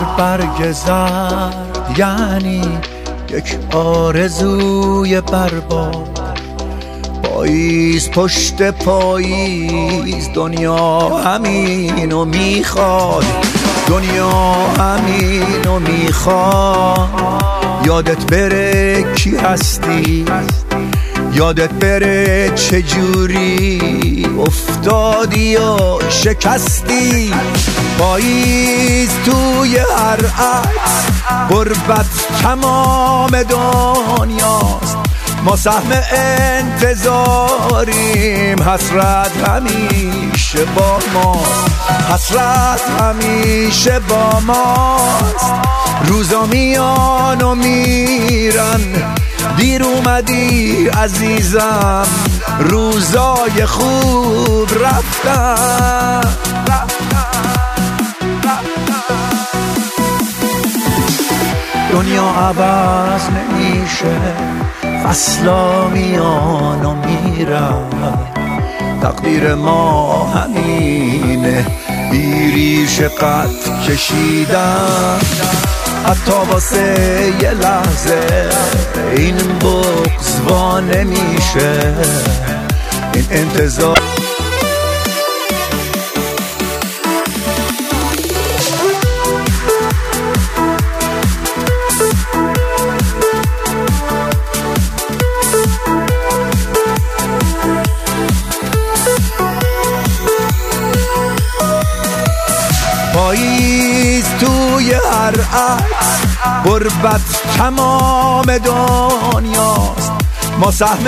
برگ زرد یعنی یک آرزوی برباد. پاییز پشت پاییز دنیا همینو میخواد، دنیا همینو میخواد. یادت بره کی هستی، یادت بره چجوری افتادی و شکستی. پاییز توی هر عکس، غربت تمام دنیاست. ما سهم انتظاریم، حسرت همیشه با ماست، حسرت همیشه با ماست. روزا میان و میرن، دیر اومدی عزیزم، روزای خوب رفتن. دنیا عوض نمیشه، فصلا میان و میرن. تقدیر ما همینه، بیریش قد کشیدن. حتی واسه یه لحظه این بغض وا نمیشه، این انتظار. پاییز توی هر عکس، غربت تمام دنیاست. ما سهم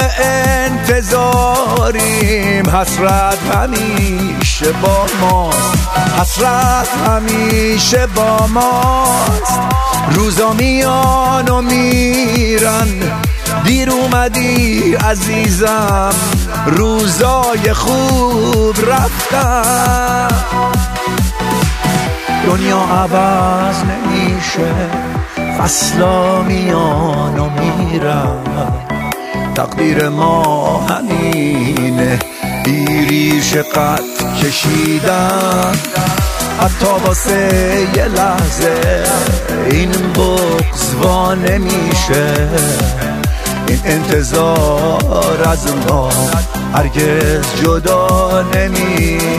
انتظاریم، حسرت همیشه با ماست، حسرت همیشه با ماست. روزا میان و میرن، دیر اومدی عزیزم، روزای خوب رفتن. دنیا عوض نمیشه، فصلا میان و میرن. تقدیر ما همینه، بیریش قد کشیدن. حتی واسه یه لحظه این بغض وا نمیشه، این انتظار از ما هرگز جدا نمیشه.